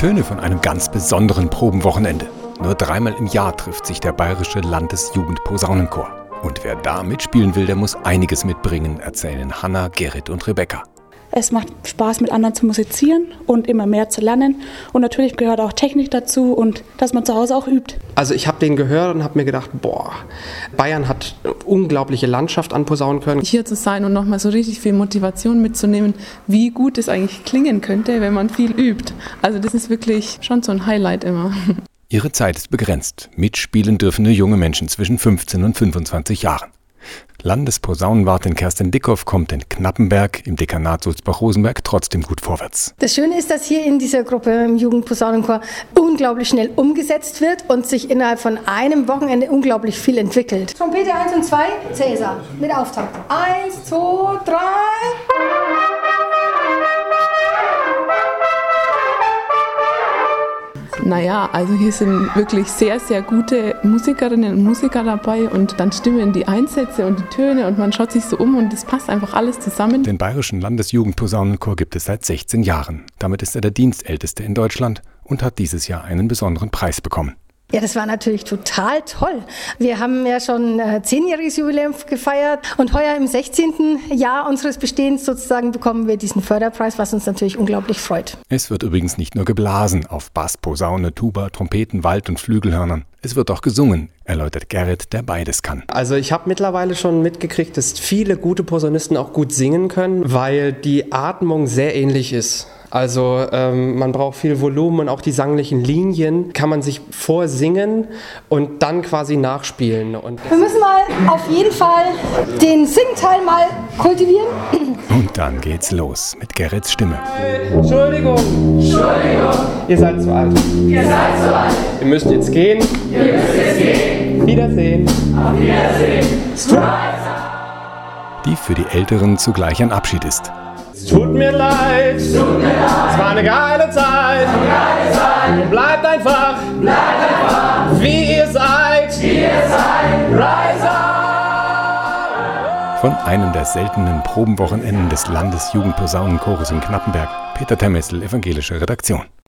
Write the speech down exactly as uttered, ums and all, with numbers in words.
Töne von einem ganz besonderen Probenwochenende. Nur dreimal im Jahr trifft sich der Bayerische Landesjugendposaunenchor. Und wer da mitspielen will, der muss einiges mitbringen, erzählen Hanna, Gerrit und Rebecca. Es macht Spaß, mit anderen zu musizieren und immer mehr zu lernen. Und natürlich gehört auch Technik dazu und dass man zu Hause auch übt. Also ich habe den gehört und habe mir gedacht, boah, Bayern hat eine unglaubliche Landschaft an Posaunenchören. Hier zu sein und nochmal so richtig viel Motivation mitzunehmen, wie gut es eigentlich klingen könnte, wenn man viel übt. Also das ist wirklich schon so ein Highlight immer. Ihre Zeit ist begrenzt. Mitspielen dürfen nur junge Menschen zwischen fünfzehn und fünfundzwanzig Jahren. Landesposaunenwartin Kerstin Dickhoff kommt in Knappenberg im Dekanat Sulzbach-Rosenberg trotzdem gut vorwärts. Das Schöne ist, dass hier in dieser Gruppe im Jugendposaunenchor unglaublich schnell umgesetzt wird und sich innerhalb von einem Wochenende unglaublich viel entwickelt. Trompete eins und zwei, Cäsar, mit Auftakt. eins, zwei, drei... Naja, also hier sind wirklich sehr, sehr gute Musikerinnen und Musiker dabei und dann stimmen die Einsätze und die Töne und man schaut sich so um und es passt einfach alles zusammen. Den Bayerischen Landesjugendposaunenchor gibt es seit sechzehn Jahren. Damit ist er der dienstälteste in Deutschland und hat dieses Jahr einen besonderen Preis bekommen. Ja, das war natürlich total toll. Wir haben ja schon äh, zehnjähriges Jubiläum gefeiert und heuer im sechzehnten Jahr unseres Bestehens sozusagen bekommen wir diesen Förderpreis, was uns natürlich unglaublich freut. Es wird übrigens nicht nur geblasen auf Bass, Posaune, Tuba, Trompeten, Wald- und Flügelhörnern. Es wird auch gesungen, erläutert Gerrit, der beides kann. Also ich habe mittlerweile schon mitgekriegt, dass viele gute Posaunisten auch gut singen können, weil die Atmung sehr ähnlich ist. Also ähm, man braucht viel Volumen und auch die sanglichen Linien kann man sich vorsingen und dann quasi nachspielen. Und wir müssen mal auf jeden Fall den Singteil mal kultivieren. Und dann geht's los mit Gerrits Stimme. Entschuldigung. Entschuldigung. Ihr seid zu alt. Ihr seid zu alt. Ihr müsst jetzt gehen. Ihr müsst jetzt gehen. Wiedersehen. Auf Wiedersehen. Die für die Älteren zugleich ein Abschied ist. Es tut mir leid, es tut mir leid. Es war eine geile Zeit, eine geile Zeit. Bleibt einfach, bleibt einfach, wie ihr seid, wie ihr seid, Rise Von einem der seltenen Probenwochenenden des Landesjugendposaunenchores in Knappenberg, Peter Termessel, evangelische Redaktion.